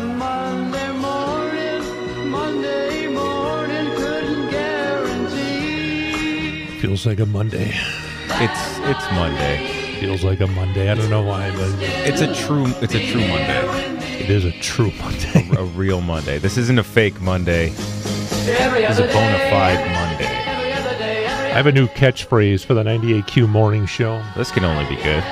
Feels like a Monday. It's Monday. Feels like a Monday. I don't know why, but It's a true Monday. it is a true Monday. A real Monday. This isn't a fake Monday. This is a bona fide Monday. I have a new catchphrase for the 98Q morning show. This can only be good.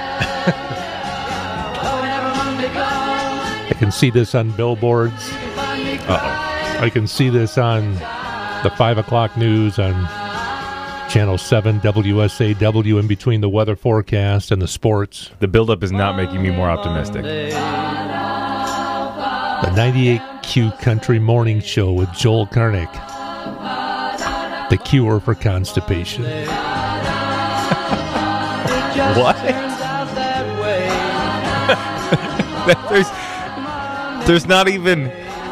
I can see this on billboards. Uh-oh. I can see this on the 5 o'clock news on Channel 7, WSAW, in between the weather forecast and the sports. The buildup is not making me more optimistic. The 98Q Country Morning Show with Joel Karnick. The cure for constipation. What? There's not even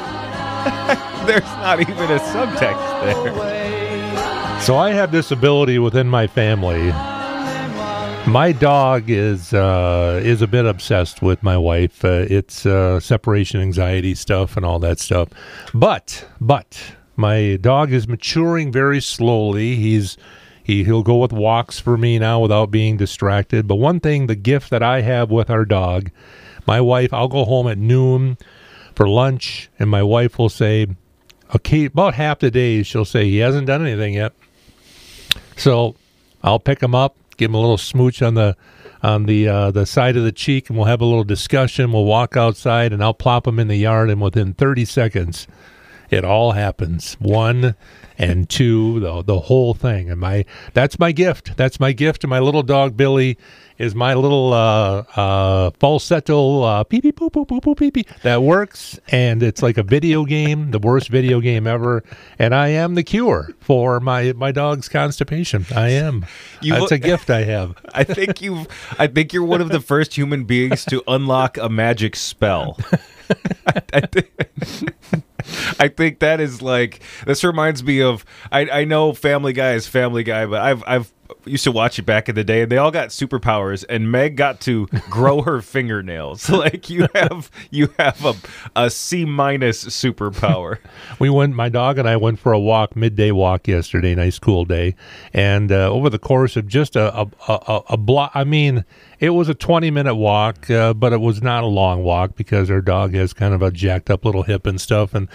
a subtext there. So I have this ability within my family. My dog is a bit obsessed with my wife. It's separation anxiety stuff and all that stuff. But my dog is maturing very slowly. He'll go with walks for me now without being distracted. But one thing, the gift that I have with our dog, my wife, I'll go home at noon for lunch, and my wife will say, okay, about half the days she'll say he hasn't done anything yet. So I'll pick him up, give him a little smooch on the side of the cheek, and we'll have a little discussion. We'll walk outside, and I'll plop him in the yard, and within 30 seconds, it all happens. 1 and 2, the whole thing. And that's my gift. That's my gift to my little dog Billy. Is my little falsetto pee pee poo poo poo poo pee pee that works, and it's like a video game, the worst video game ever. And I am the cure for my dog's constipation. I am. That's a gift I have. I think you're one of the first human beings to unlock a magic spell. I think that is like, this reminds me of, I know Family Guy is Family Guy, but I've used to watch it back in the day, and they all got superpowers, and Meg got to grow her fingernails. Like you have a C- superpower. My dog and I went for a walk, midday walk yesterday, nice cool day, and over the course of just a block, I mean, it was a 20-minute walk, but it was not a long walk because our dog has kind of a jacked up little hip and stuff, and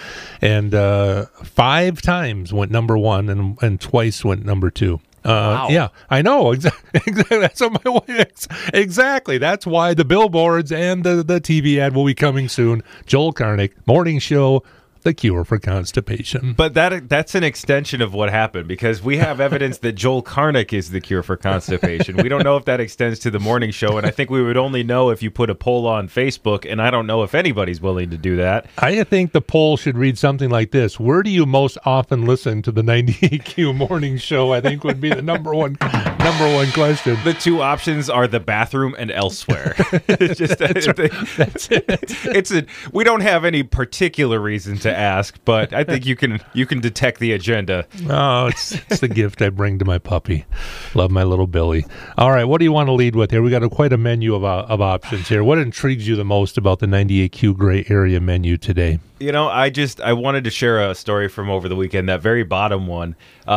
5 times went number 1 and twice went number 2. Wow. Yeah, I know. Exactly. That's what my wife. Exactly. That's why the billboards and the TV ad will be coming soon. Joel Karnick, morning show, the cure for constipation. But that's an extension of what happened, because we have evidence that Joel Karnick is the cure for constipation. We don't know if that extends to the morning show, and I think we would only know if you put a poll on Facebook, and I don't know if anybody's willing to do that. I think the poll should read something like this: where do you most often listen to the 98Q morning show? I think would be the number one question. The 2 options are the bathroom and elsewhere. It's just That's it. we don't have any particular reason to ask, but I think you can detect the agenda. Oh, it's the gift I bring to my puppy. Love my little Billy. All right, what do you want to lead with here? We got quite a menu of options here. What intrigues you the most about the 98Q Gray Area menu today? You know, I wanted to share a story from over the weekend, that very bottom one.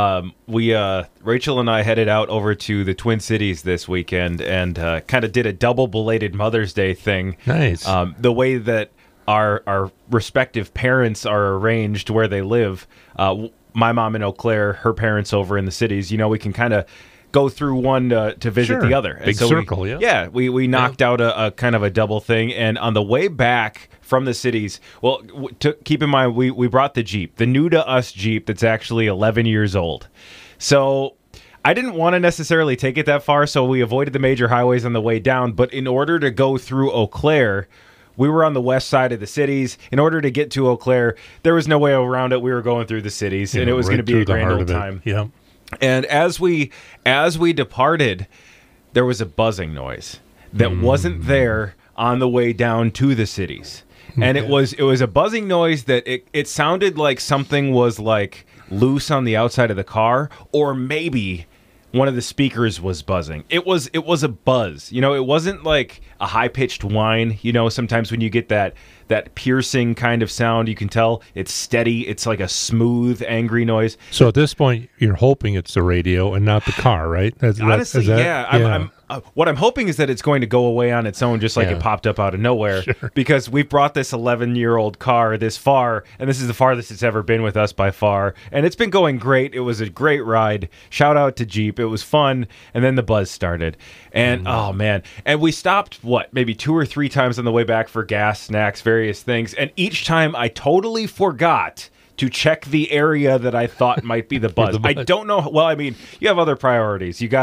Rachel and I headed out over to the Twin Cities this weekend and kind of did a double belated Mother's Day thing. Nice. The way that our respective parents are arranged where they live. My mom in Eau Claire, her parents over in the cities. You know, we can kind of go through one to visit the other. Big circle, yeah. Yeah, we knocked out a kind of a double thing. And on the way back from the cities, well, keep in mind, we brought the Jeep, the new to us Jeep that's actually 11 years old. So I didn't want to necessarily take it that far, so we avoided the major highways on the way down. But in order to go through Eau Claire, we were on the west side of the cities. In order to get to Eau Claire, there was no way around it. We were going through the cities, and it was going to be a grand old time. Yeah. And as we departed, there was a buzzing noise that wasn't there on the way down to the cities. And it was a buzzing noise that it sounded like something was like loose on the outside of the car, or maybe one of the speakers was buzzing. It was a buzz. You know, it wasn't like a high-pitched whine. You know, sometimes when you get that that piercing kind of sound. You can tell it's steady. It's like a smooth, angry noise. So at this point, you're hoping it's the radio and not the car, right? Honestly, yeah. What I'm hoping is that it's going to go away on its own, just like it popped up out of nowhere. Sure. Because we've brought this 11-year-old car this far, and this is the farthest it's ever been with us by far. And it's been going great. It was a great ride. Shout out to Jeep. It was fun. And then the buzz started. And, oh, man. And we stopped, maybe 2 or 3 times on the way back for gas, snacks, various things. And each time I totally forgot to check the area that I thought might be the buzz. I don't know. Well, I mean, you have other priorities. You got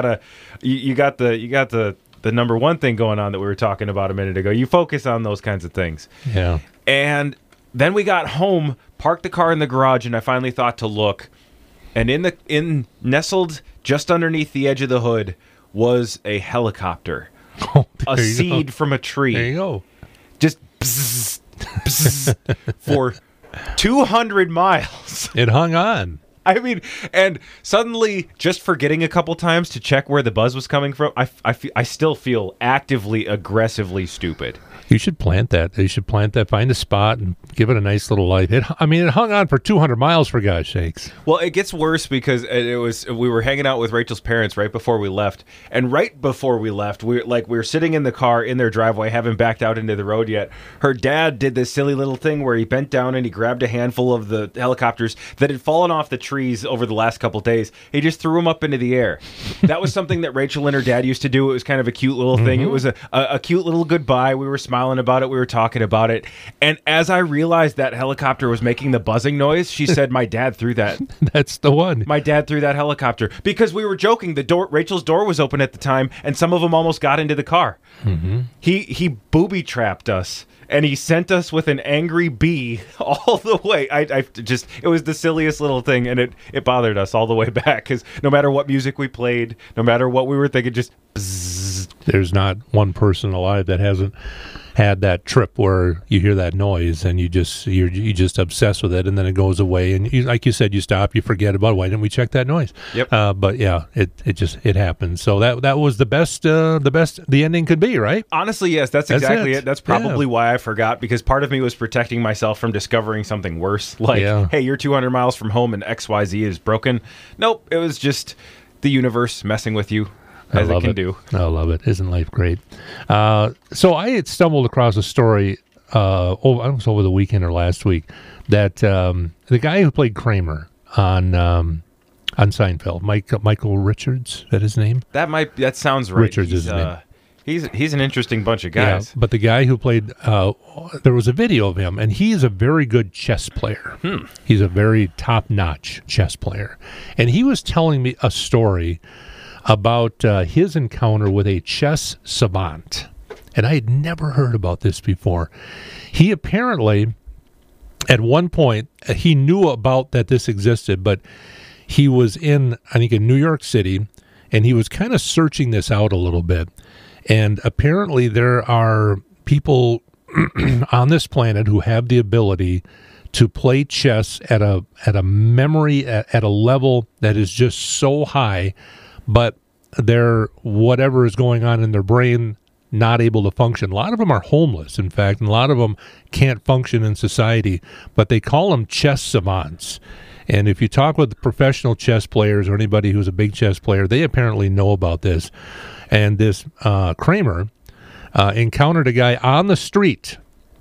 the number one thing going on that we were talking about a minute ago. You focus on those kinds of things. Yeah. And then we got home, parked the car in the garage, and I finally thought to look. And nestled just underneath the edge of the hood was a helicopter. Oh, a seed go. From a tree. There you go. Just bzz, bzz, for 200 miles. It hung on. I mean, and suddenly just forgetting a couple times to check where the buzz was coming from, I still feel actively, aggressively stupid. You should plant that. You should plant that. Find a spot and give it a nice little life. It hung on for 200 miles, for God's sakes. Well, it gets worse because we were hanging out with Rachel's parents right before we left, and right before we left, we were sitting in the car in their driveway, haven't backed out into the road yet. Her dad did this silly little thing where he bent down and he grabbed a handful of the helicopters that had fallen off the trees over the last couple days. He just threw them up into the air. That was something that Rachel and her dad used to do. It was kind of a cute little thing. It was a cute little goodbye. We were smiling about it. We were talking about it. And as I realized that helicopter was making the buzzing noise, she said, "My dad threw that." That's the one. My dad threw that helicopter. Because we were joking. Rachel's door was open at the time, and some of them almost got into the car. Mm-hmm. He booby-trapped us. And he sent us with an angry bee all the way. It was the silliest little thing, and it bothered us all the way back, because no matter what music we played, no matter what we were thinking, just bzzz. There's not one person alive that hasn't had that trip where you hear that noise and you're just obsessed with it, and then it goes away, and like you said, you stop, you forget about it. Why didn't we check that noise? Yep. But yeah, it happens. So that was the best the ending could be, right? Honestly, yes, that's exactly it. That's probably why I forgot, because part of me was protecting myself from discovering something worse, like, hey, you're 200 miles from home and XYZ is broken. Nope, it was just the universe messing with you. As it can do. I love it. Isn't life great? So I had stumbled across a story, I was over the weekend or last week, that the guy who played Kramer on Seinfeld, Michael Richards, is that his name? That sounds right. Richards is his name. He's an interesting bunch of guys. Yeah, but the guy who played, there was a video of him, and he's a very good chess player. He's a very top-notch chess player. And he was telling me a story about his encounter with a chess savant. And I had never heard about this before. He apparently, at one point, he knew about that this existed, but he was in New York City, and he was kind of searching this out a little bit. And apparently there are people on this planet who have the ability to play chess at a memory, at a level that is just so high, but they're, whatever is going on in their brain, not able to function. A lot of them are homeless, in fact, and a lot of them can't function in society, but they call them chess savants. And if you talk with professional chess players or anybody who's a big chess player, they apparently know about this. And this Kramer encountered a guy on the street,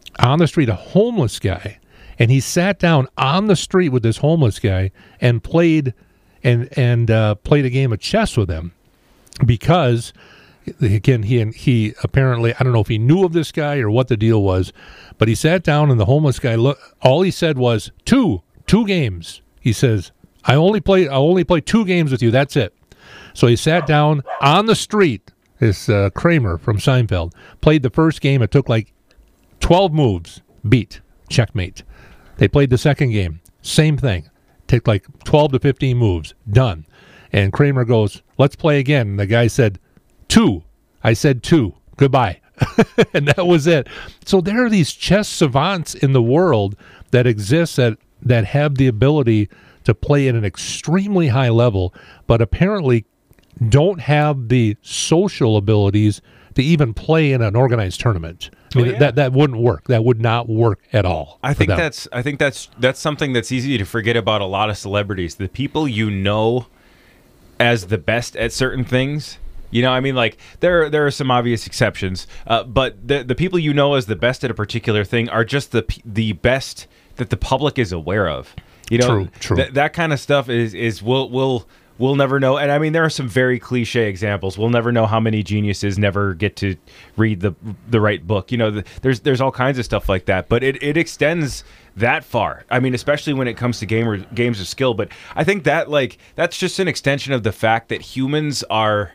a homeless guy, and he sat down on the street with this homeless guy and played played a game of chess with him, because again, he apparently, I don't know if he knew of this guy or what the deal was, but he sat down and the homeless guy, all he said was two games. He says, I only play 2 games with you. That's it. So he sat down on the street. This Kramer from Seinfeld played the first game. It took like 12 moves. Beat. Checkmate. They played the second game. Same thing. Take like 12 to 15 moves. Done. And Kramer goes, let's play again. And the guy said, 2. I said 2. Goodbye. And that was it. So there are these chess savants in the world that exist that have the ability to play at an extremely high level, but apparently don't have the social abilities to even play in an organized tournament. I mean, that wouldn't work. That would not work at all. I think that's something that's easy to forget about a lot of celebrities. The people you know as the best at certain things. I mean, like there are some obvious exceptions, but the people you know as the best at a particular thing are just the best that the public is aware of. True. That kind of stuff is we'll never know. And I mean, there are some very cliche examples. We'll never know how many geniuses never get to read the right book. There's all kinds of stuff like that, but it extends that far. I mean, especially when it comes to games of skill. But I think that that's just an extension of the fact that humans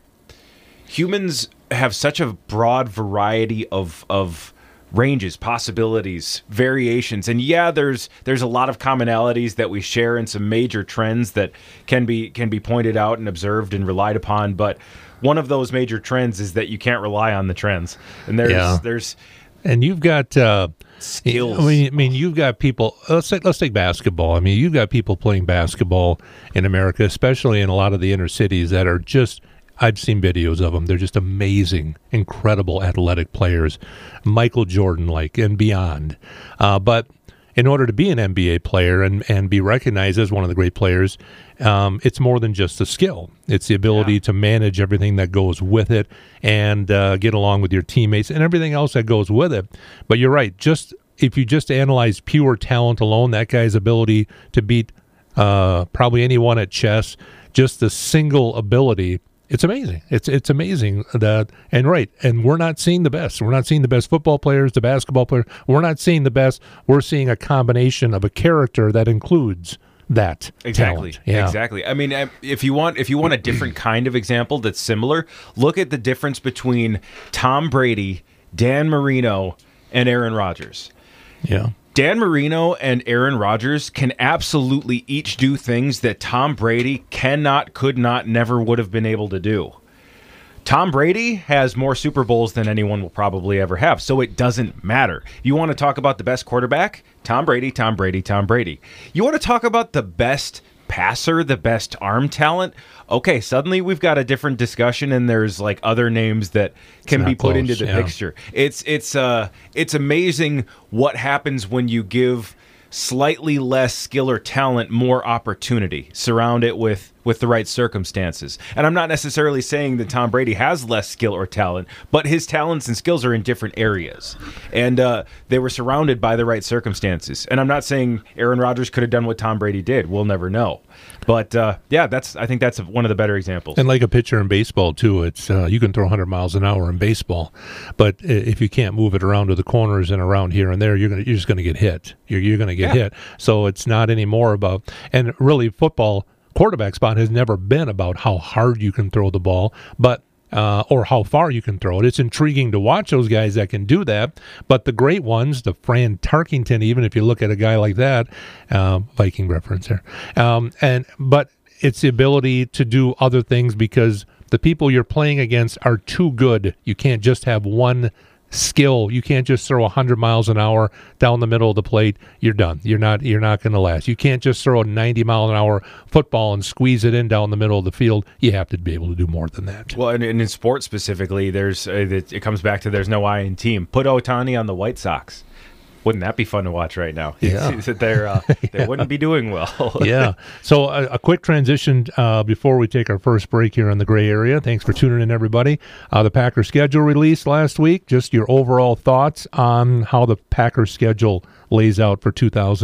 have such a broad variety of ranges, possibilities, variations, and there's a lot of commonalities that we share and some major trends that can be pointed out and observed and relied upon. But one of those major trends is that you can't rely on the trends, and there's and you've got skills. I mean, you've got people. Let's take basketball. I mean, you've got people playing basketball in America, especially in a lot of the inner cities, that are just. I've seen videos of them. They're just amazing, incredible athletic players, Michael Jordan-like and beyond. But in order to be an NBA player and be recognized as one of the great players, it's more than just the skill. It's the ability to manage everything that goes with it and get along with your teammates and everything else that goes with it. But you're right. If you just analyze pure talent alone, that guy's ability to beat probably anyone at chess, just the single ability. It's amazing. It's amazing and we're not seeing the best. We're not seeing the best football players, the basketball players. We're not seeing the best. We're seeing a combination of a character that includes that talent. Yeah. Exactly. I mean, if you want a different kind of example that's similar, look at the difference between Tom Brady, Dan Marino, and Aaron Rodgers. Yeah. Dan Marino and Aaron Rodgers can absolutely each do things that Tom Brady cannot, could not, never would have been able to do. Tom Brady has more Super Bowls than anyone will probably ever have, so it doesn't matter. You want to talk about the best quarterback? Tom Brady, Tom Brady, Tom Brady. You want to talk about the best passer, the best arm talent? Okay, suddenly we've got a different discussion, and there's other names that can be put into the picture. It's amazing what happens when you give slightly less skill or talent more opportunity, surround it with the right circumstances. And I'm not necessarily saying that Tom Brady has less skill or talent, but his talents and skills are in different areas. And they were surrounded by the right circumstances. And I'm not saying Aaron Rodgers could have done what Tom Brady did. We'll never know. But I think that's one of the better examples. And like a pitcher in baseball too, it's you can throw 100 miles an hour in baseball, but if you can't move it around to the corners and around here and there, you're just going to get hit. You're going to get hit. So it's not anymore about, and really football quarterback spot has never been about how hard you can throw the ball, but or how far you can throw it. It's intriguing to watch those guys that can do that, but the great ones, the Fran Tarkington, even if you look at a guy like that, Viking reference there, but it's the ability to do other things because the people you're playing against are too good. You can't just have one skill. You can't just throw 100 miles an hour down the middle of the plate. You're done. You're not going to last. You can't just throw a 90 mile an hour football and squeeze it in down the middle of the field. You have to be able to do more than that. Well, and in sports specifically, it comes back to there's no I in team. Put Ohtani on the White Sox. Wouldn't that be fun to watch right now? Yeah. They wouldn't be doing well. Yeah. So a quick transition before we take our first break here in the gray area. Thanks for tuning in, everybody. The Packers schedule released last week. Just your overall thoughts on how the Packers schedule lays out for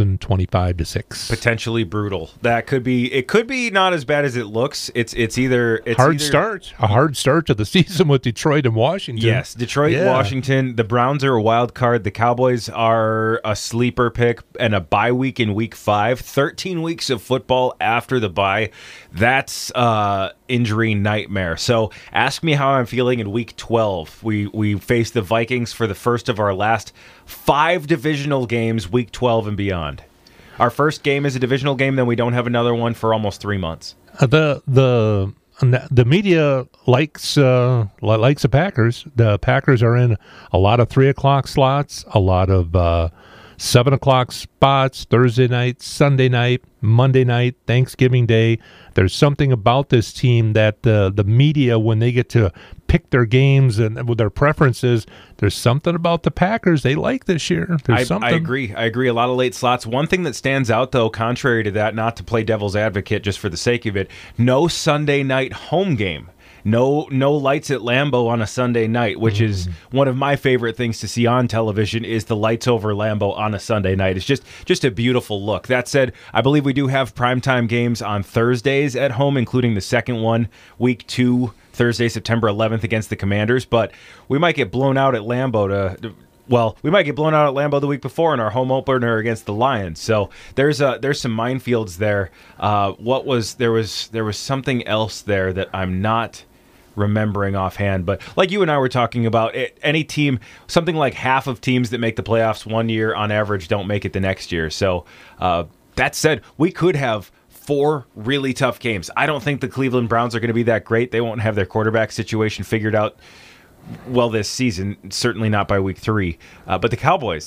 2025-6. Potentially brutal. It could be not as bad as it looks. It's a hard start to the season with Detroit and Washington. Yes, Detroit, Washington. The Browns are a wild card. The Cowboys are a sleeper pick and a bye week in week 5. 13 weeks of football after the bye. That's injury nightmare. So ask me how I'm feeling in week 12. We face the Vikings for the first of our last 5 divisional games, week 12 and beyond. Our first game is a divisional game, then we don't have another one for almost 3 months. The media likes the Packers. The Packers are in a lot of 3 o'clock slots, a lot of 7 o'clock spots, Thursday night, Sunday night, Monday night, Thanksgiving Day. There's something about this team that the media, when they get to pick their games and with their preferences, there's something about the Packers they like this year. There's something. I agree. A lot of late slots. One thing that stands out, though, contrary to that, not to play devil's advocate just for the sake of it, no Sunday night home game. No lights at Lambeau on a Sunday night, which is one of my favorite things to see on television, is the lights over Lambeau on a Sunday night. It's just a beautiful look. That said, I believe we do have primetime games on Thursdays at home, including the second one, week 2, Thursday, September 11th against the Commanders, but we might get blown out at Lambeau we might get blown out at Lambeau the week before in our home opener against the Lions. So there's some minefields there. There was something else there that I'm not remembering offhand, but like you and I were talking about, any team, something like half of teams that make the playoffs one year on average don't make it the next year. So that said, we could have 4 really tough games. I don't think the Cleveland Browns are going to be that great. They won't have their quarterback situation figured out well this season, certainly not by week 3. But the Cowboys,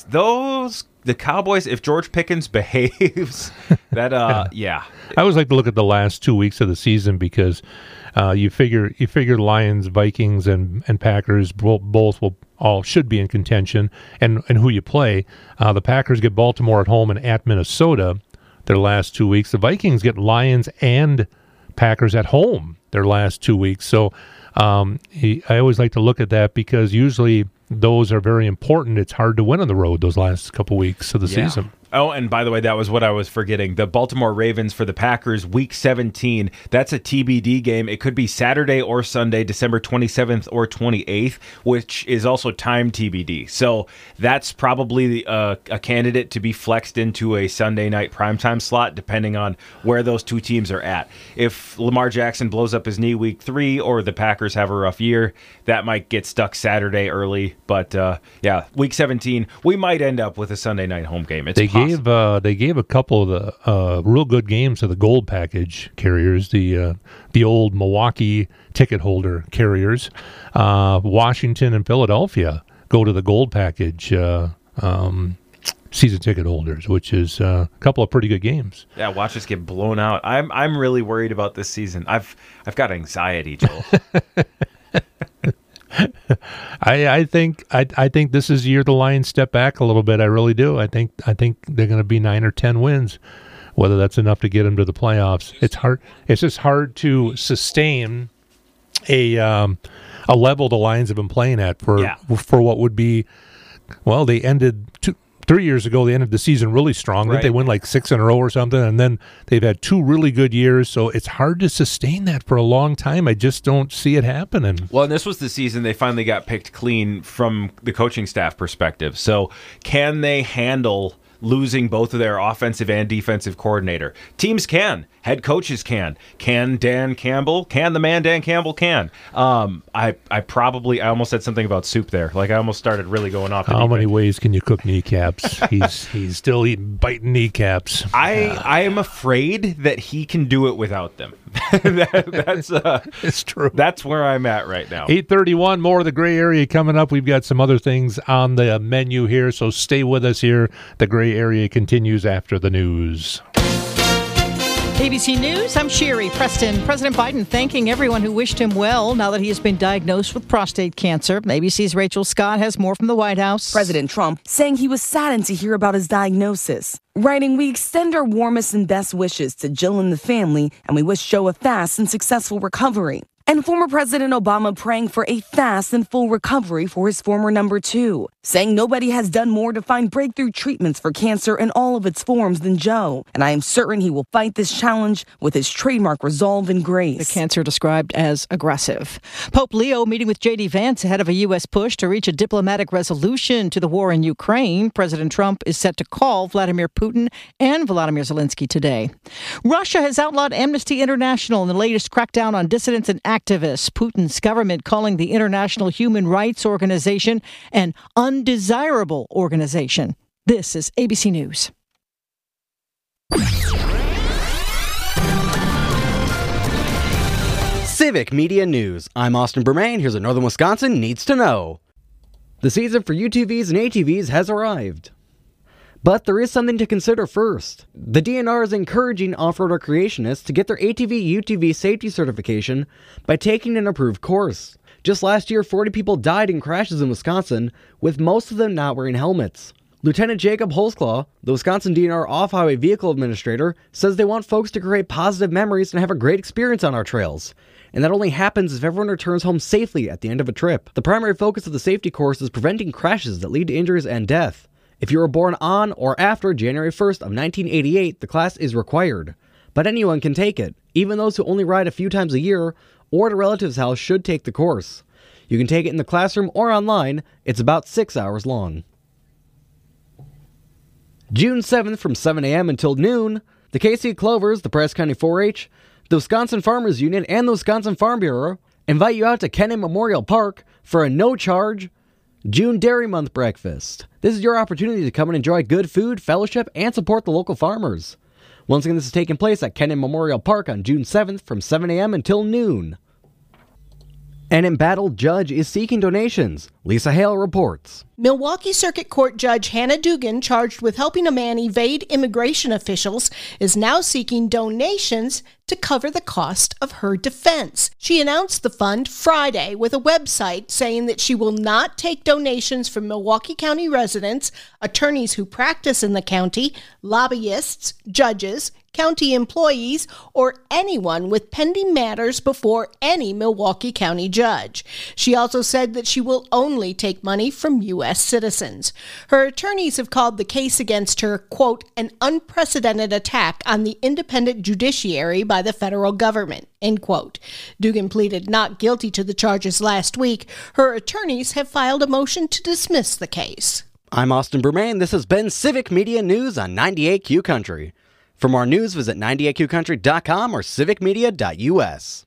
if George Pickens behaves, that yeah. I always like to look at the last 2 weeks of the season because you figure Lions, Vikings, and Packers both will all should be in contention, and who you play. The Packers get Baltimore at home and at Minnesota their last 2 weeks. The Vikings get Lions and Packers at home their last 2 weeks. So I always like to look at that because usually those are very important. It's hard to win on the road those last couple weeks of the season. Oh, and by the way, that was what I was forgetting. The Baltimore Ravens for the Packers, Week 17. That's a TBD game. It could be Saturday or Sunday, December 27th or 28th, which is also time TBD. So that's probably a candidate to be flexed into a Sunday night primetime slot, depending on where those two teams are at. If Lamar Jackson blows up his knee Week 3 or the Packers have a rough year, that might get stuck Saturday early. But yeah, Week 17, we might end up with a Sunday night home game. It's They gave a couple of the real good games to the gold package carriers, the old Milwaukee ticket holder carriers. Washington and Philadelphia go to the gold package season ticket holders, which is a couple of pretty good games. Yeah, watch us get blown out. I'm really worried about this season. I've got anxiety, Joel. I think this is the year the Lions step back a little bit. I really do. I think they're going to be 9 or 10 wins. Whether that's enough to get them to the playoffs, it's hard. It's just hard to sustain a level the Lions have been playing at for what would be. Well, they ended 3 years ago. They ended the season really strong. Right. They win like 6 in a row or something, and then they've had 2 really good years. So it's hard to sustain that for a long time. I just don't see it happening. Well, and this was the season they finally got picked clean from the coaching staff perspective. So can they handle losing both of their offensive and defensive coordinator? Teams can. Head coaches can. Can Dan Campbell? Can the man Dan Campbell? Can. I almost said something about soup there. Like I almost started really going off. How many ways can you cook kneecaps? He's still biting kneecaps. I am afraid that he can do it without them. That's it's true. That's where I'm at right now. 8:31, more of the gray area coming up. We've got some other things on the menu here, so stay with us here. The gray area continues after the news. ABC News, I'm Sherry Preston. President Biden thanking everyone who wished him well now that he has been diagnosed with prostate cancer. ABC's Rachel Scott has more from the White House. President Trump saying he was saddened to hear about his diagnosis. Writing, we extend our warmest and best wishes to Jill and the family, and we wish Joe a fast and successful recovery. And former President Obama praying for a fast and full recovery for his former number 2, saying nobody has done more to find breakthrough treatments for cancer in all of its forms than Joe. And I am certain he will fight this challenge with his trademark resolve and grace. The cancer described as aggressive. Pope Leo meeting with J.D. Vance ahead of a U.S. push to reach a diplomatic resolution to the war in Ukraine. President Trump is set to call Vladimir Putin and Volodymyr Zelensky today. Russia has outlawed Amnesty International in the latest crackdown on dissidents and activists. Putin's government calling the International Human Rights Organization an undesirable organization. This is ABC News. Civic Media News. I'm Austin Bermain. Here's what Northern Wisconsin needs to know. The season for UTVs and ATVs has arrived. But there is something to consider first. The DNR is encouraging off-road recreationists to get their ATV/UTV safety certification by taking an approved course. Just last year, 40 people died in crashes in Wisconsin, with most of them not wearing helmets. Lieutenant Jacob Holzclaw, the Wisconsin DNR Off-Highway Vehicle Administrator, says they want folks to create positive memories and have a great experience on our trails. And that only happens if everyone returns home safely at the end of a trip. The primary focus of the safety course is preventing crashes that lead to injuries and death. If you were born on or after January 1st of 1988, the class is required. But anyone can take it. Even those who only ride a few times a year or at a relative's house should take the course. You can take it in the classroom or online. It's about 6 hours long. June 7th from 7 a.m. until noon, the KC Clovers, the Brazos County 4-H, the Wisconsin Farmers Union, and the Wisconsin Farm Bureau invite you out to Kennan Memorial Park for a no-charge June Dairy Month breakfast. This is your opportunity to come and enjoy good food, fellowship, and support the local farmers. Once again, this is taking place at Kennan Memorial Park on June 7th from 7 a.m. until noon. An embattled judge is seeking donations. Lisa Hale reports. Milwaukee Circuit Court Judge Hannah Dugan, charged with helping a man evade immigration officials, is now seeking donations to cover the cost of her defense. She announced the fund Friday with a website saying that she will not take donations from Milwaukee County residents, attorneys who practice in the county, lobbyists, judges, county employees, or anyone with pending matters before any Milwaukee County judge. She also said that she will only take money from U.S. citizens. Her attorneys have called the case against her, quote, an unprecedented attack on the independent judiciary by the federal government, end quote. Dugan pleaded not guilty to the charges last week. Her attorneys have filed a motion to dismiss the case. I'm Austin Bermain. This has been Civic Media News on 98Q Country. For more news, visit 98qcountry.com or civicmedia.us.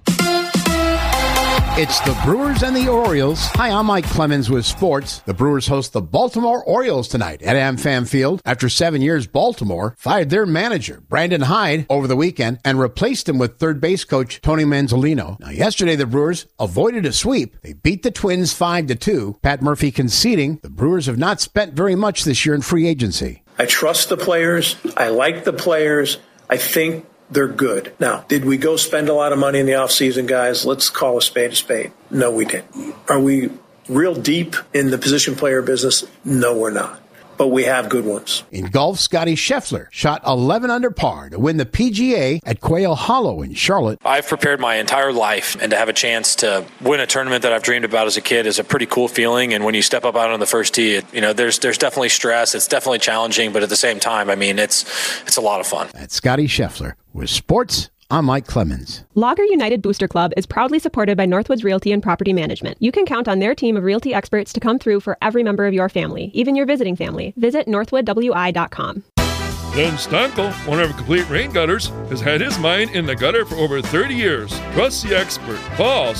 It's the Brewers and the Orioles. Hi, I'm Mike Clemens with sports. The Brewers host the Baltimore Orioles tonight at AmFam Field. After 7 years, Baltimore fired their manager, Brandon Hyde, over the weekend and replaced him with third base coach Tony Manzolino. Now, yesterday, the Brewers avoided a sweep. They beat the Twins 5-2. Pat Murphy conceding the Brewers have not spent very much this year in free agency. I trust the players. I like the players. I think they're good. Now, did we go spend a lot of money in the offseason, guys? Let's call a spade a spade. No, we didn't. Are we real deep in the position player business? No, we're not. But we have good ones. In golf, Scotty Scheffler shot 11 under par to win the PGA at Quail Hollow in Charlotte. I've prepared my entire life, and to have a chance to win a tournament that I've dreamed about as a kid is a pretty cool feeling. And when you step up out on the first tee, there's definitely stress. It's definitely challenging, but at the same time, I mean, it's a lot of fun. That's Scotty Scheffler. With sports, I'm Mike Clemens. Lager United Booster Club is proudly supported by Northwoods Realty and Property Management. You can count on their team of realty experts to come through for every member of your family, even your visiting family. Visit northwoodwi.com. Glenn Stankel, owner of Complete Rain Gutters, has had his mind in the gutter for over 30 years. Trust the expert. Call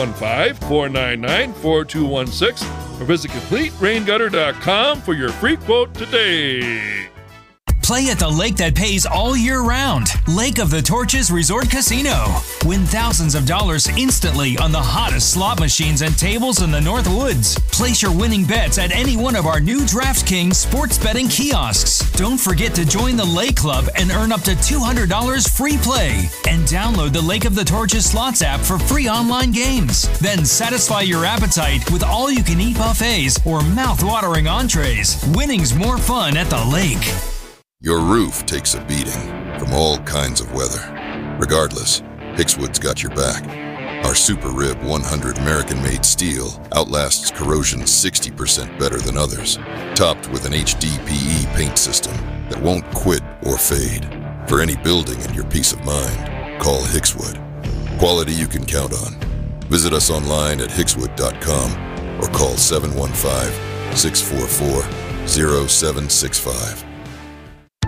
715-499-4216 or visit CompleteRainGutter.com for your free quote today. Play at the lake that pays all year round. Lake of the Torches Resort Casino. Win thousands of dollars instantly on the hottest slot machines and tables in the North Woods. Place your winning bets at any one of our new DraftKings sports betting kiosks. Don't forget to join the Lake Club and earn up to $200 free play. And download the Lake of the Torches Slots app for free online games. Then satisfy your appetite with all-you-can-eat buffets or mouth-watering entrees. Winning's more fun at the lake. Your roof takes a beating from all kinds of weather. Regardless, Hickswood's got your back. Our Super Rib 100 American-made steel outlasts corrosion 60% better than others. Topped with an HDPE paint system that won't quit or fade. For any building and your peace of mind, call Hickswood. Quality you can count on. Visit us online at hickswood.com or call 715-644-0765.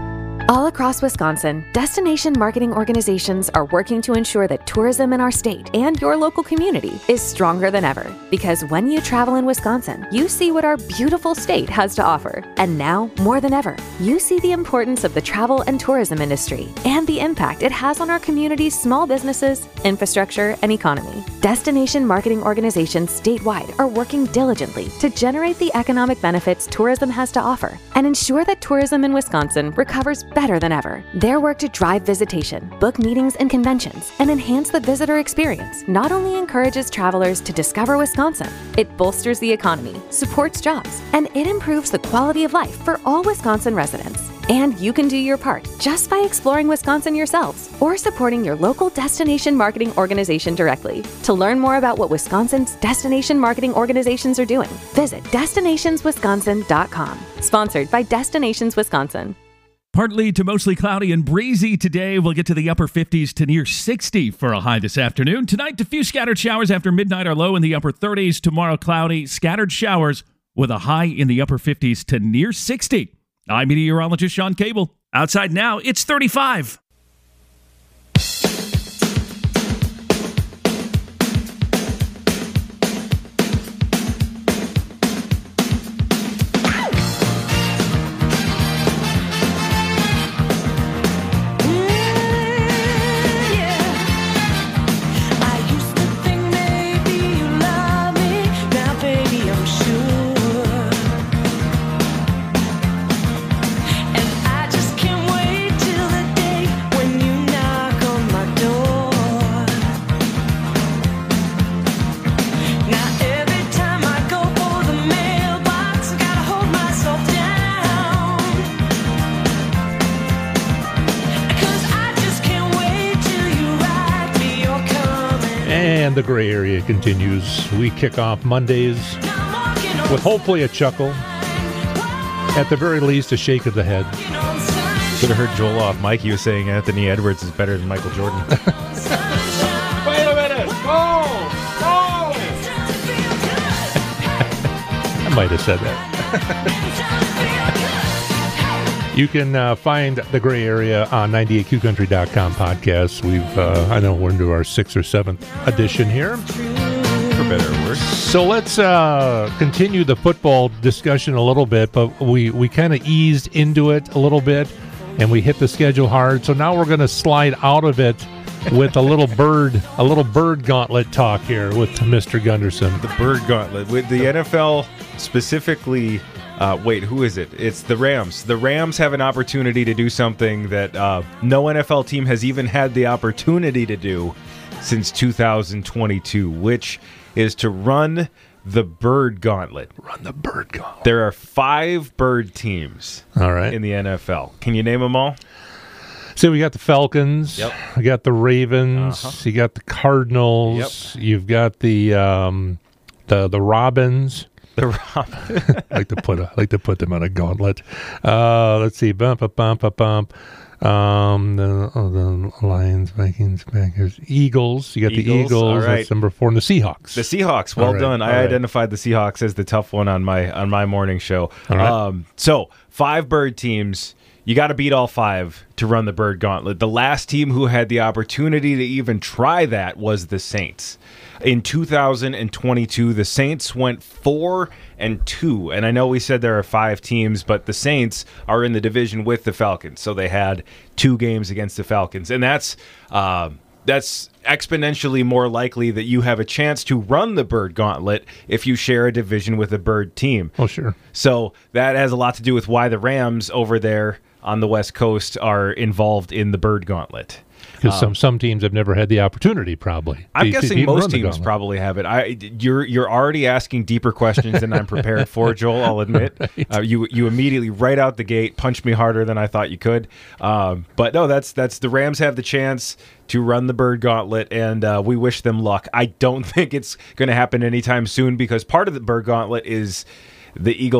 All across Wisconsin, destination marketing organizations are working to ensure that tourism in our state and your local community is stronger than ever. Because when you travel in Wisconsin, you see what our beautiful state has to offer. And now, more than ever, you see the importance of the travel and tourism industry and the impact it has on our community's small businesses, infrastructure, and economy. Destination marketing organizations statewide are working diligently to generate the economic benefits tourism has to offer and ensure that tourism in Wisconsin recovers better than ever. Their work to drive visitation, book meetings and conventions, and enhance the visitor experience not only encourages travelers to discover Wisconsin, it bolsters the economy, supports jobs, and it improves the quality of life for all Wisconsin residents. And you can do your part just by exploring Wisconsin yourselves or supporting your local destination marketing organization directly. To learn more about what Wisconsin's destination marketing organizations are doing, visit destinationswisconsin.com. Sponsored by Destinations Wisconsin. Partly to mostly cloudy and breezy today. We'll get to the upper 50s to near 60 for a high this afternoon. Tonight, diffuse scattered showers after midnight are low in the upper 30s. Tomorrow, cloudy, scattered showers with a high in the upper 50s to near 60. I'm meteorologist Sean Cable. Outside now, it's 35. And the gray area continues. We kick off Mondays with hopefully a chuckle. At the very least, a shake of the head. Could have heard Joel off mic. He was saying Anthony Edwards is better than Michael Jordan. Wait a minute! Go! I might have said that. You can find The Gray Area on 98qcountry.com podcasts. I know we're into our 6th or 7th edition here. For better or worse. So let's continue the football discussion a little bit, but we kind of eased into it a little bit, and we hit the schedule hard. So now we're going to slide out of it with a little bird gauntlet talk here with Mr. Gunderson. The bird gauntlet. With the NFL specifically... wait, who is it? It's the Rams. The Rams have an opportunity to do something that no NFL team has even had the opportunity to do since 2022, which is to run the bird gauntlet. Run the bird gauntlet. There are 5 bird teams in the NFL. Can you name them all? So we got the Falcons. Yep. We got the Ravens. You got the Cardinals. Yep. You've got the Robins. like to put them on a gauntlet. Let's see. The Lions, Vikings, Packers, Eagles. You got the Eagles. Right. That's number 4. And the Seahawks. The Seahawks. Well done. I identified the Seahawks as the tough one on my morning show. So 5 bird teams. You got to beat all 5 to run the bird gauntlet. The last team who had the opportunity to even try that was the Saints. In 2022, the Saints went 4-2, and I know we said there are 5 teams, but the Saints are in the division with the Falcons, so they had 2 games against the Falcons, and that's exponentially more likely that you have a chance to run the bird gauntlet if you share a division with a bird team. Oh, sure. So that has a lot to do with why the Rams over there on the West Coast are involved in the bird gauntlet. Because some teams have never had the opportunity, probably. I'm guessing most teams probably have it. You're already asking deeper questions than I'm prepared for, Joel, I'll admit. Right. You immediately, right out the gate, punched me harder than I thought you could. But no, that's the Rams have the chance to run the bird gauntlet, and we wish them luck. I don't think it's going to happen anytime soon because part of the bird gauntlet is the Eagles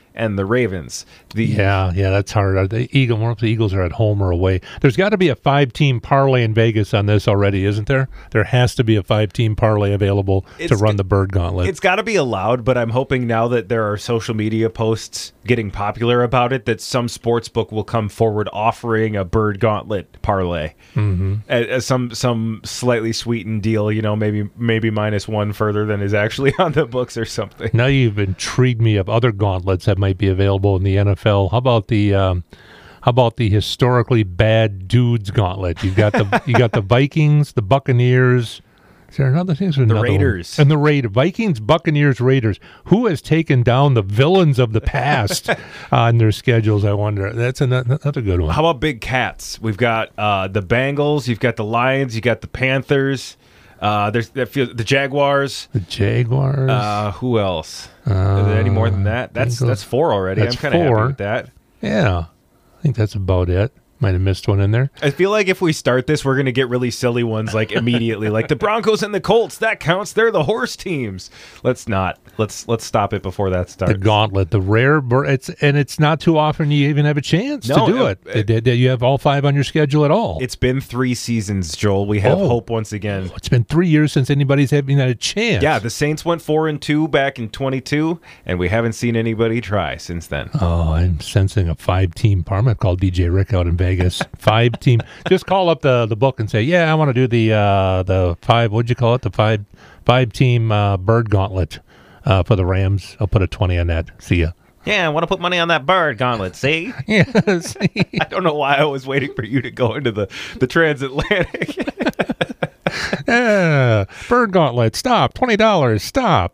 and the Ravens. Yeah, that's hard. The Eagles are at home or away. There's got to be a 5-team parlay in Vegas on this already, isn't there? There has to be a 5-team parlay available to run the Bird Gauntlet. It's got to be allowed, but I'm hoping now that there are social media posts getting popular about it, that some sports book will come forward offering a Bird Gauntlet parlay. As some slightly sweetened deal, maybe -1 further than is actually on the books or something. Now you've intrigued me of other gauntlets that might be available in the NFL. How about the historically bad dudes gauntlet? You got the Vikings, the Buccaneers. Is there another thing? The Raiders. And the Vikings, Buccaneers, Raiders. Who has taken down the villains of the past on their schedules, I wonder? That's another good one. How about big cats? We've got the Bengals, you've got the Lions, you got the Panthers, the Jaguars. The Jaguars. Who else? Is there any more than that? That's 4 already. I'm kind of happy with that. Yeah. I think that's about it. Might have missed one in there. I feel like if we start this, we're going to get really silly ones like immediately. Like the Broncos and the Colts, that counts. They're the horse teams. Let's not. Let's stop it before that starts. The gauntlet, the rare, it's not too often you even have a chance to do it. You have all 5 on your schedule at all. It's been 3 seasons, Joel. We have hope once again. It's been 3 years since anybody's even had a chance. Yeah, the Saints went 4-2 back in 22, and we haven't seen anybody try since then. Oh, I'm sensing a 5-team par. I'm going to call DJ Rick out in Vegas. 5-team. Just call up the book and say, yeah, I want to do the 5. What'd you call it? The 5-team Bird Gauntlet for the Rams. I'll put a 20 on that. See ya. Yeah, I want to put money on that Bird Gauntlet. See? Yeah. See? I don't know why I was waiting for you to go into the transatlantic. Bird Gauntlet. Stop. $20. Stop.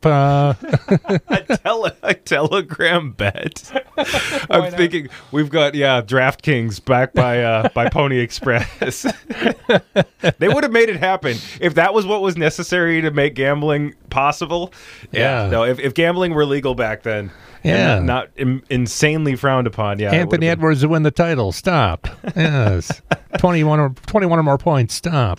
A Telegram bet. I'm thinking we've got DraftKings backed by Pony Express. They would have made it happen if that was what was necessary to make gambling possible. Yeah. No, if gambling were legal back then. Yeah. Not insanely frowned upon. Yeah. Anthony Edwards to win the title. Stop. Yes. 21 or more points. Stop.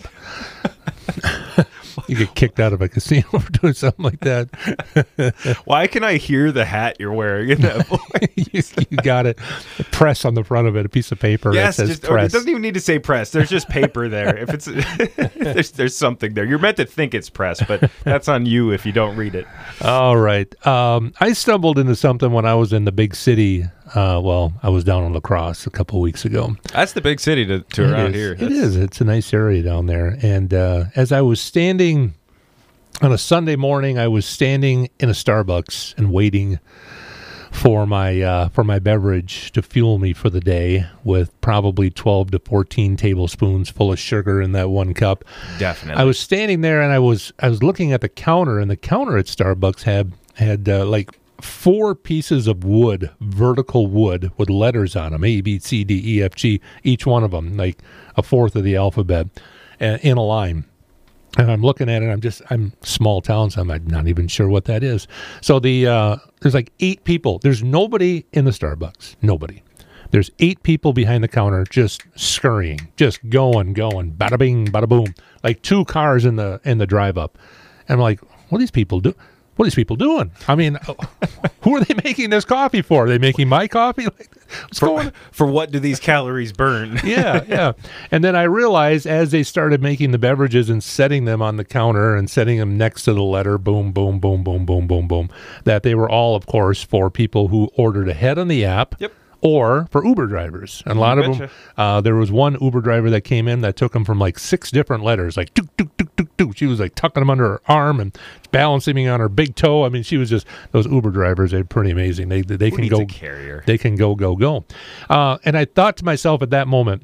You get kicked out of a casino for doing something like that. Why can I hear the hat you're wearing in that voice? you got it. The press on the front of it, a piece of paper that says press. It doesn't even need to say press. There's just paper there. If it's there's something there. You're meant to think it's press, but that's on you if you don't read it. All right. I stumbled into something when I was in the big city. I was down in La Crosse a couple of weeks ago. That's the big city to around here. It is. It's a nice area down there. And as I was standing on a Sunday morning, I was standing in a Starbucks and waiting for my beverage to fuel me for the day, with probably 12 to 14 tablespoons full of sugar in that one cup. Definitely. I was standing there and I was looking at the counter, and the counter at Starbucks had like 4 pieces of wood, vertical wood, with letters on them, A, B, C, D, E, F, G, each one of them, like a fourth of the alphabet, in a line. And I'm looking at it, I'm small town, so I'm not even sure what that is. So there's like 8 people. There's nobody in the Starbucks. Nobody. There's 8 people behind the counter just scurrying, just going, bada bing, bada boom. Like 2 cars in the drive up. And I'm like, what are these people do? What are these people doing? I mean, who are they making this coffee for? Are they making my coffee? For what do these calories burn? Yeah. And then I realized as they started making the beverages and setting them on the counter and setting them next to the letter, boom, boom, boom, boom, boom, boom, boom, that they were all, of course, for people who ordered ahead on the app. Yep. Or for Uber drivers. And a lot of them, there was one Uber driver that came in that took them from like 6 different letters, like tuk, tuk, tuk, tuk, tuk. She was like tucking them under her arm and balancing me on her big toe. I mean, she was just, those Uber drivers, they're pretty amazing. They can go, they can go. And I thought to myself at that moment,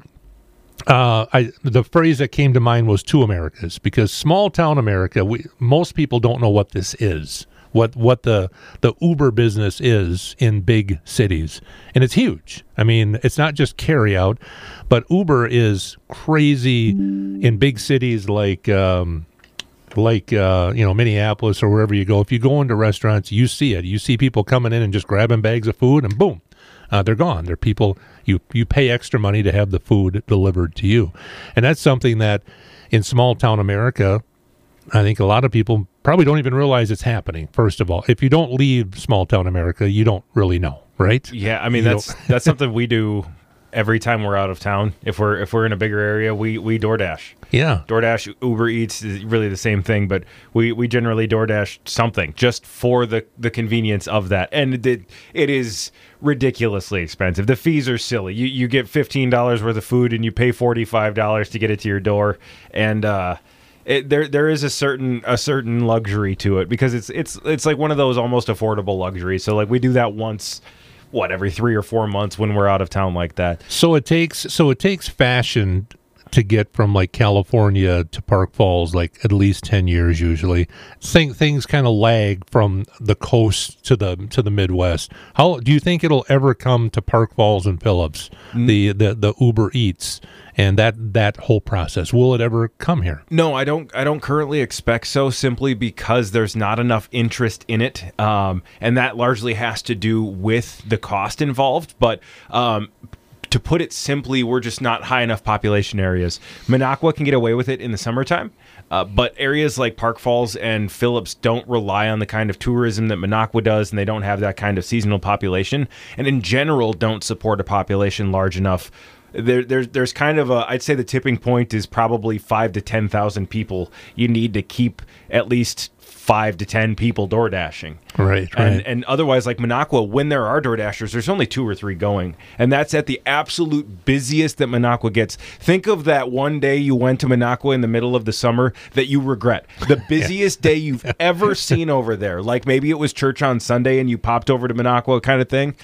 the phrase that came to mind was 2 Americas, because small town America, most people don't know what this is. What the Uber business is in big cities. And it's huge. I mean, it's not just carry out, but Uber is crazy in big cities like Minneapolis or wherever you go. If you go into restaurants, you see it. You see people coming in and just grabbing bags of food and boom, they're gone. They're people, you pay extra money to have the food delivered to you. And that's something that in small town America, I think a lot of people probably don't even realize it's happening, first of all. If you don't leave small town America, you don't really know. right? Yeah, I mean that's something we do every time we're out of town. If we're in a bigger area, we DoorDash. Yeah. DoorDash, Uber Eats is really the same thing, but we generally DoorDash something just for the convenience of that. And it is ridiculously expensive. The fees are silly. You get $15 worth of food and you pay $45 to get it to your door. And there is a certain luxury to it because it's like one of those almost affordable luxuries. So like we do that once every 3 or 4 months when we're out of town like that. So it takes fashion to get from like California to Park Falls, like at least 10 years usually. Things kind of lag from the coast to the Midwest. How do you think it'll ever come to Park Falls and Phillips, the Uber Eats and that whole process? Will it ever come here? No, I don't currently expect so, simply because there's not enough interest in it. And that largely has to do with the cost involved. But to put it simply, we're just not high enough population areas. Minocqua can get away with it in the summertime, but areas like Park Falls and Phillips don't rely on the kind of tourism that Minocqua does, and they don't have that kind of seasonal population, and in general don't support a population large enough. There's kind of I'd say the tipping point is probably 5,000 to 10,000 people you need to keep at least 5 to 10 people door dashing. Right. And otherwise, like Minocqua, when there are door dashers, there's only 2 or 3 going. And that's at the absolute busiest that Minocqua gets. Think of that one day you went to Minocqua in the middle of the summer that you regret. The busiest day you've ever seen over there. Like maybe it was church on Sunday and you popped over to Minocqua kind of thing.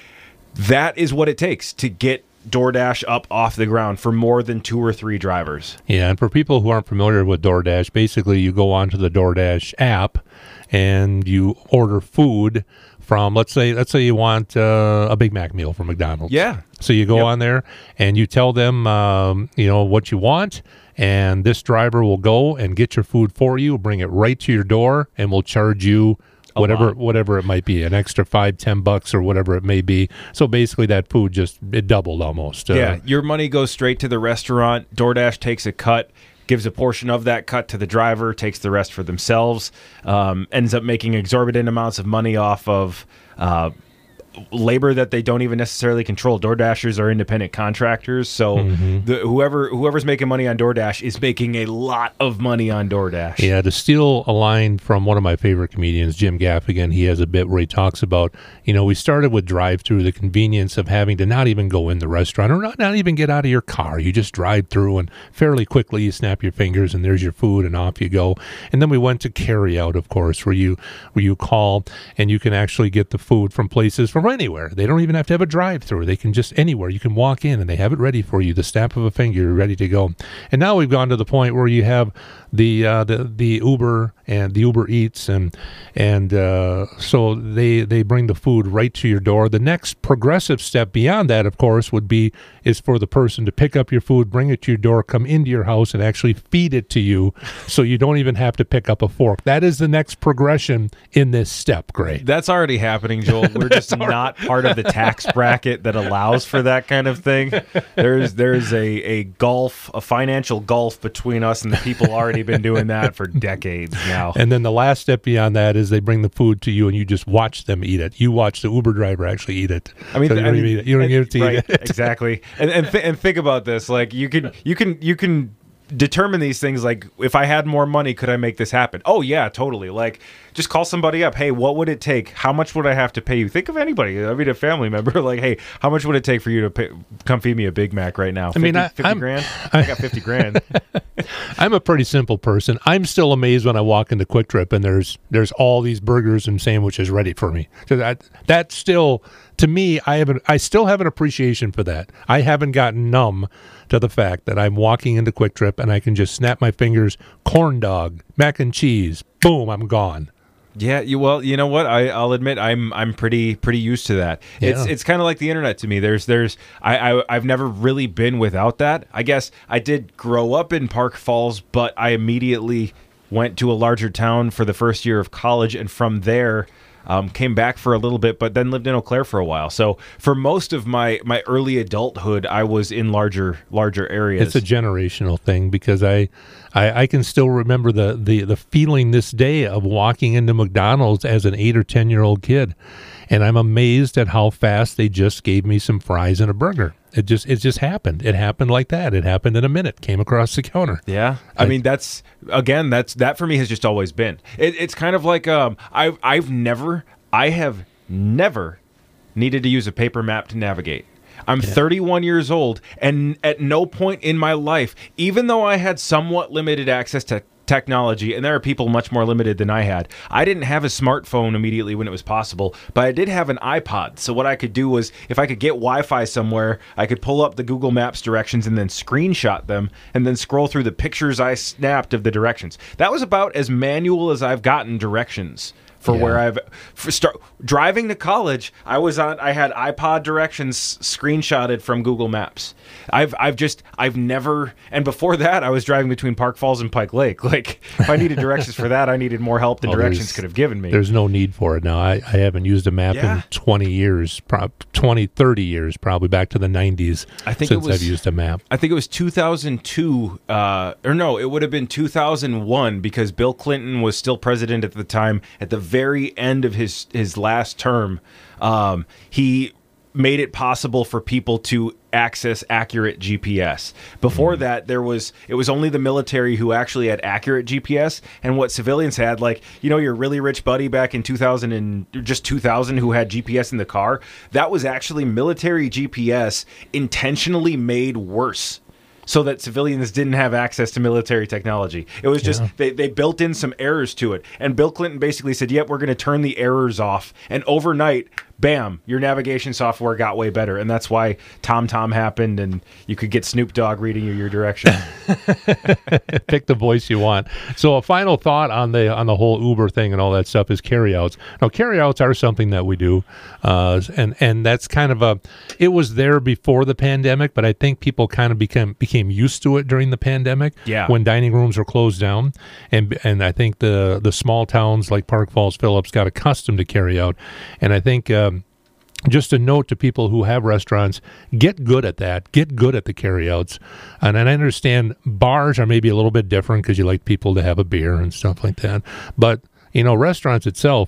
That is what it takes to get DoorDash up off the ground for more than 2 or 3 drivers. Yeah, and for people who aren't familiar with DoorDash, basically you go onto the DoorDash app and you order food from, let's say you want a Big Mac meal from McDonald's. Yeah. So you go on there and you tell them, what you want, and this driver will go and get your food for you, bring it right to your door, and will charge you whatever it might be, an extra $5-10 or whatever it may be. So basically that food it doubled almost. Yeah, your money goes straight to the restaurant. DoorDash takes a cut, gives a portion of that cut to the driver, takes the rest for themselves, ends up making exorbitant amounts of money off of labor that they don't even necessarily control. DoorDashers are independent contractors, so whoever's making money on DoorDash is making a lot of money on DoorDash. Yeah, to steal a line from one of my favorite comedians, Jim Gaffigan, he has a bit where he talks about, we started with drive-through, the convenience of having to not even go in the restaurant or not even get out of your car. You just drive through and fairly quickly you snap your fingers and there's your food and off you go. And then we went to carry out, of course, where you call and you can actually get the food from places from anywhere. They don't even have to have a drive-through. They can just anywhere. You can walk in and they have it ready for you. The snap of a finger, you're ready to go. And now we've gone to the point where you have the Uber and the Uber Eats and so they bring the food right to your door. The next progressive step beyond that, of course, is for the person to pick up your food, bring it to your door, come into your house, and actually feed it to you, so you don't even have to pick up a fork. That is the next progression in this step, Gray. That's already happening, Joel. We're just not part of the tax bracket that allows for that kind of thing. There's a financial gulf between us and the people already been doing that for decades now. And then the last step beyond that is they bring the food to you and you just watch them eat it. You watch the Uber driver actually eat it. I mean, so you don't get to eat it. Exactly. And think about this. Like you can determine these things. Like, if I had more money, could I make this happen? Oh yeah, totally. Like, just call somebody up. Hey, what would it take? How much would I have to pay you? Think of anybody. I mean, a family member. Like, hey, how much would it take for you to come feed me a Big Mac right now? 50 grand? I got 50 grand. I'm a pretty simple person. I'm still amazed when I walk into Quick Trip and there's all these burgers and sandwiches ready for me. So that's still, to me, I still have an appreciation for that. I haven't gotten numb to the fact that I'm walking into Quick Trip and I can just snap my fingers, corn dog, mac and cheese, boom, I'm gone. Yeah, you know what? I'll admit I'm pretty used to that. Yeah. It's kind of like the internet to me. I've never really been without that. I guess I did grow up in Park Falls, but I immediately went to a larger town for the first year of college, and from there came back for a little bit, but then lived in Eau Claire for a while. So for most of my early adulthood, I was in larger areas. It's a generational thing, because I can still remember the feeling this day of walking into McDonald's as an 8 or 10-year-old kid. and I'm amazed at how fast they just gave me some fries and a burger. It just happened. It happened like that. It happened in a minute. Came across the counter. Yeah, I mean that for me has just always been. It's kind of like I have never needed to use a paper map to navigate. I'm 31 years old, and at no point in my life, even though I had somewhat limited access to technology, and there are people much more limited than I had, I didn't have a smartphone immediately when it was possible, but I did have an iPod. So what I could do was, if I could get Wi-Fi somewhere, I could pull up the Google Maps directions and then screenshot them, and then scroll through the pictures I snapped of the directions. That was about as manual as I've gotten directions. For where driving to college, I had iPod directions screenshotted from Google Maps. I've never, and before that, I was driving between Park Falls and Pike Lake. Like, if I needed directions for that, I needed more help than directions could have given me. There's no need for it now. I haven't used a map in 20 years, 30 years, probably back to the 90s. I've used a map. I think it was 2002, it would have been 2001, because Bill Clinton was still president at the time. At the very end of his last term, he made it possible for people to access accurate GPS. Before that, it was only the military who actually had accurate GPS, and what civilians had, like, your really rich buddy back in 2000 who had GPS in the car, that was actually military GPS intentionally made worse, so that civilians didn't have access to military technology. It was just, they built in some errors to it. And Bill Clinton basically said, yep, we're going to turn the errors off. And overnight, bam, your navigation software got way better. And that's why TomTom happened, and you could get Snoop Dogg reading you your direction. Pick the voice you want. So a final thought on the whole Uber thing and all that stuff is carryouts. Now, carryouts are something that we do, and that's kind of it was there before the pandemic, but I think people kind of became used to it during the pandemic. Yeah. When dining rooms were closed down, and I think the small towns like Park Falls, Phillips got accustomed to carryout, and I think. Just a note to people who have restaurants, get good at that. Get good at the carryouts. And I understand bars are maybe a little bit different because you like people to have a beer and stuff like that. But, restaurants itself,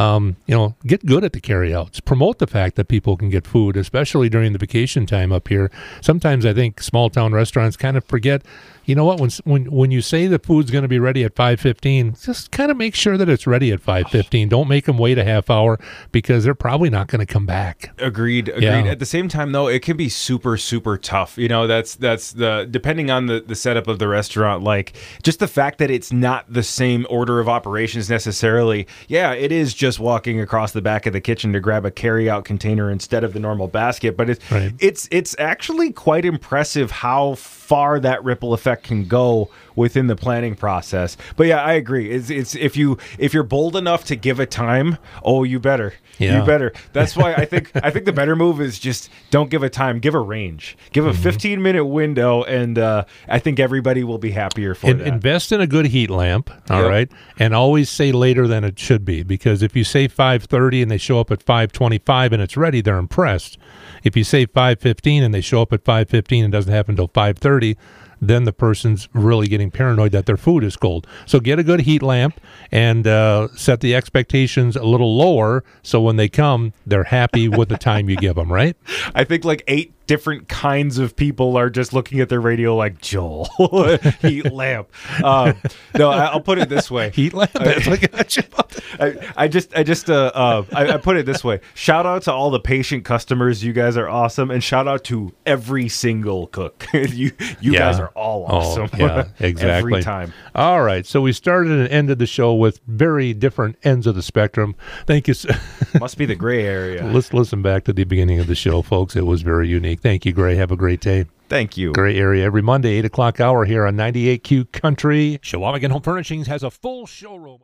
get good at the carryouts. Promote the fact that people can get food, especially during the vacation time up here. Sometimes I think small town restaurants kind of forget, you know what, when you say the food's going to be ready at 5:15, just kind of make sure that it's ready at 5:15. Don't make them wait a half hour, because they're probably not going to come back. Agreed. Yeah. At the same time, though, it can be super, super tough. That's the depending on the setup of the restaurant, like just the fact that it's not the same order of operations necessarily. Yeah, it is just walking across the back of the kitchen to grab a carry-out container instead of the normal basket, but it's actually quite impressive how far that ripple effect can go within the planning process. But yeah, I agree. It's if you're bold enough to give a time, you better. Yeah. You better. That's why I think the better move is just don't give a time, give a range. Give a 15-minute window, and I think everybody will be happier for that. Invest in a good heat lamp, all right? And always say later than it should be, because if you say 5:30 and they show up at 5:25 and it's ready, they're impressed. If you say 5:15 and they show up at 5:15 and it doesn't happen until 5:30, then the person's really getting paranoid that their food is cold. So get a good heat lamp and set the expectations a little lower, so when they come, they're happy with the time you give them, right? I think like 8 different kinds of people are just looking at their radio like, Joel, heat lamp. No, I'll put it this way. Heat lamp? I put it this way. Shout out to all the patient customers. You guys are awesome. And shout out to every single cook. You guys are all awesome. Yeah, exactly. Every time. All right. So we started and ended the show with very different ends of the spectrum. Thank you. Must be the gray area. Let's listen back to the beginning of the show, folks. It was very unique. Thank you, Gray. Have a great day. Thank you. Gray area every Monday, 8 o'clock hour here on 98Q Country. Shawamigan Home Furnishings has a full showroom.